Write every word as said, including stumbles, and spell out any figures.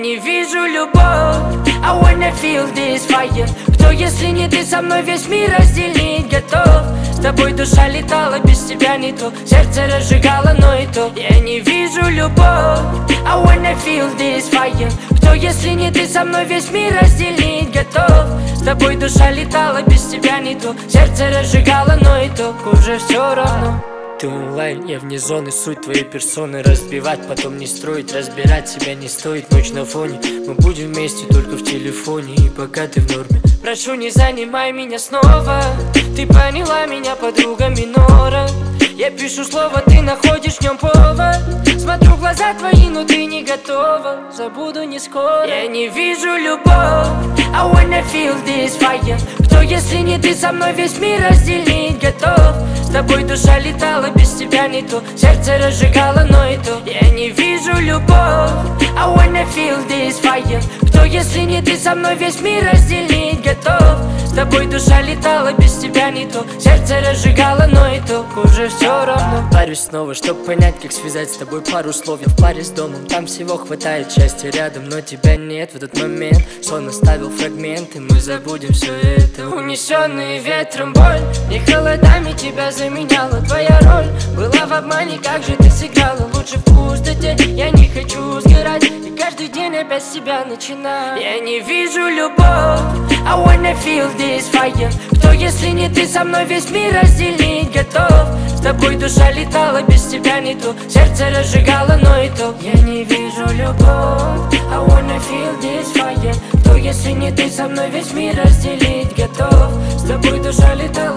не вижу любовь, I wanna feel this fire. Кто, если не ты, со мной весь мир разделить готов. С тобой душа летала, без тебя не то. Сердце разжигало, но и то. Я не вижу любовь, I wanna feel this fire. Кто, если не ты, со мной весь мир разделить готов. С тобой душа летала, без тебя не то. Сердце разжигало, но и то. Уже все равно. Ты онлайн, я вне зоны, суть твоей персоны разбивать, потом не строить, разбирать себя не стоит. Ночь на фоне, мы будем вместе только в телефоне. И пока ты в норме, прошу, не занимай меня снова. Ты поняла меня, подруга минора. Я пишу слово, ты находишь в нем повод. Смотрю в глаза твои, но ты не готова. Забуду не скоро. Я не вижу любовь, I wanna feel this fire. Кто, если не ты, со мной весь мир разделить готов. С тобой душа летала, без тебя не то. Сердце разжигало, но и то. Я не вижу любовь, I wanna feel this fire. Кто, если не ты, со мной весь мир разделить готов. С тобой душа летала, без тебя не то. Сердце разжигало, но и то. Уже все равно. Парюсь снова, чтоб понять, как связать с тобой пару слов. Я в паре с домом, там всего хватает, счастья рядом, но тебя нет в этот момент. Сон оставил фрагменты, мы забудем все это. Унесенные ветром боль, не холодами тебя заменяла твоя роль. Была в обмане, как же ты сыграла. Лучше в пустоте, я не хочу сгорать. И каждый день опять с себя начинаю. Я не вижу любовь, I wanna feel this fire. Кто, если не ты, со мной весь мир разделить готов. С тобой душа летала, без тебя не то. Сердце разжигало, но и то. Я не вижу любовь, I wanna feel this fire. Кто, если не ты, со мной весь мир разделить готов. С тобой душа летала.